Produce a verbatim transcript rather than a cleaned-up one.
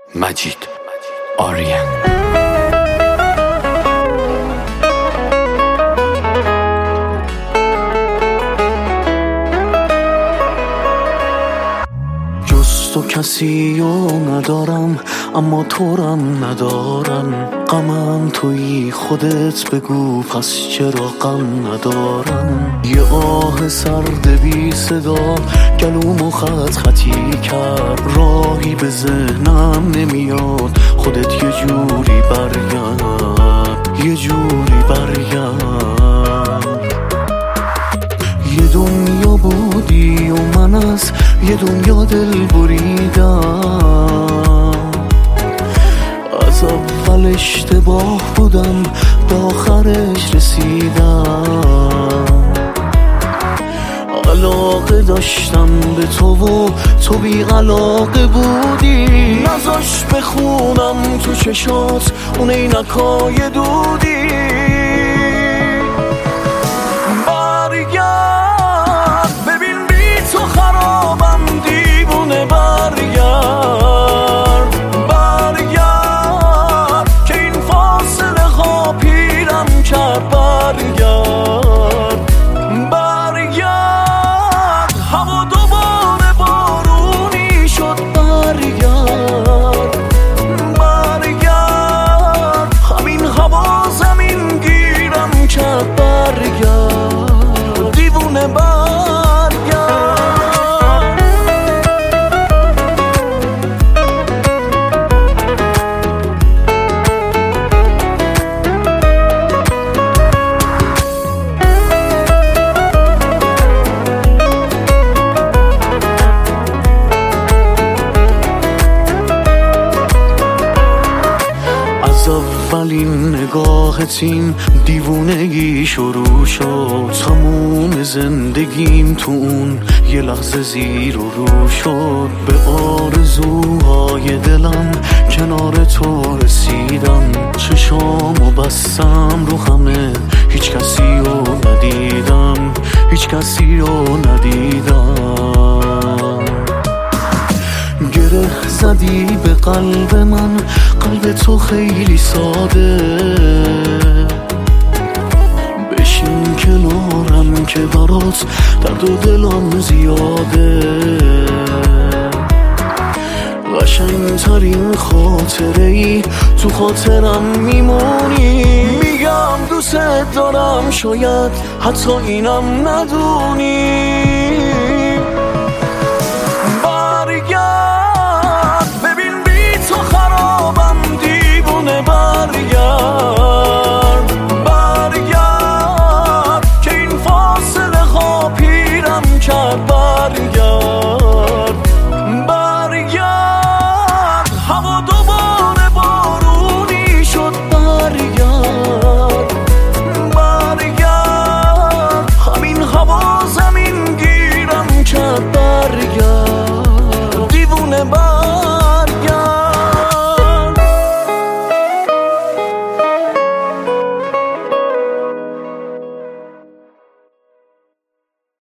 مجید آریان. تو کسی رو ندارم اما تو رم ندارم، غمم تویی خودت بگو پس چرا غم ندارم. یه آه سرد بی صدا گلومو خط خطی کرد، راهی به ذهنم نمیاد خودت یه جوری برگرد، یه جوری برگرد. یه دنیا بودی و من از یه دنیا دل بریدم، از اول اشتباه بودم به آخرش رسیدم. علاقه داشتم به تو و تو بی علاقه بودی، نذاش بخونم تو چشات اون عینکای دودی. برگرد برگرد که این فاصله ها پیرم کرد. برگرد برگرد هوا دوباره بارونی شد. برگرد برگرد همین هوا زمین گیرم کرد. برگرد دیوونه برگرد. اولین نگاهت این دیوونگی شروع شد، تموم زندگیم تو اون یه لحظه زیر و رو شد. به آرزوهای دلم کنار تو رسیدم، چشامو بستم رو همه هیچ کسی رو ندیدم، هیچ کسی رو ندیدم. گره زدی به قلب من، قلب تو خیلی ساده، بشین کنارم که برات درد و دلم زیاده. قشنگترین خاطره ای تو خاطرم میمونی، میگم دوست دارم شاید حتی اینم ندونی.